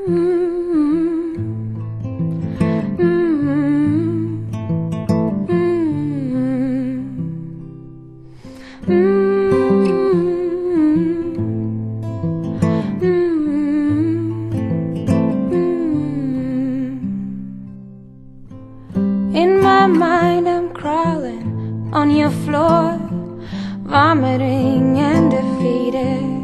In my mind I'm crawling on your floor, vomiting and defeated.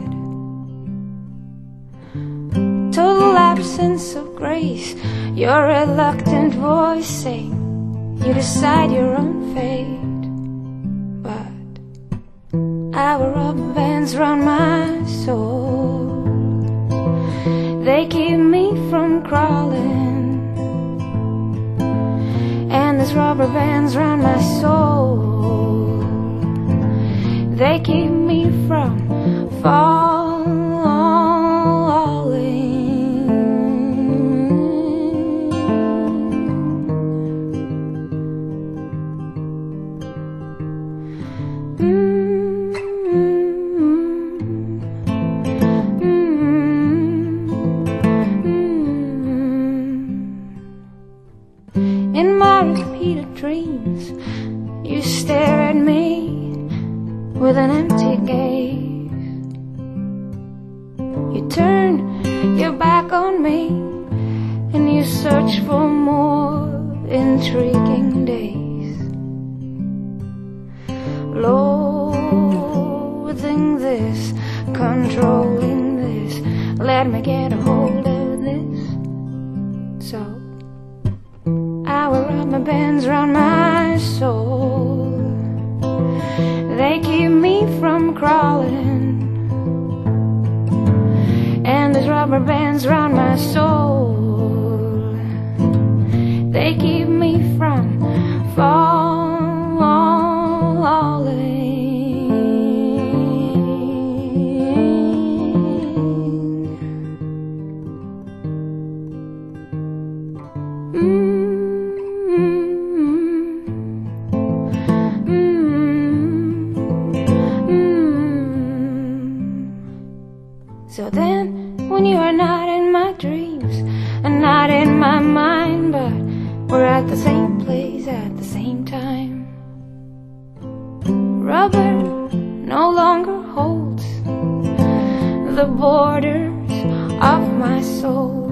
Total absence of grace, your reluctant voice saying you decide your own fate. But our rubber bands round my soul, they keep me from crawling. And there's rubber bands round my soul, they keep me from falling. In my repeated dreams, you stare at me with an empty gaze. You turn your back on me and you search for more intriguing days. Loathing this, controlling this, let me get a hold of this. So our rubber bands round my soul, they keep me from crawling. And there's rubber bands round my soul, they keep me from falling. So then, when you are not in my dreams and not in my mind, but we're at the same place at the same time, rubber no longer holds the borders of my soul.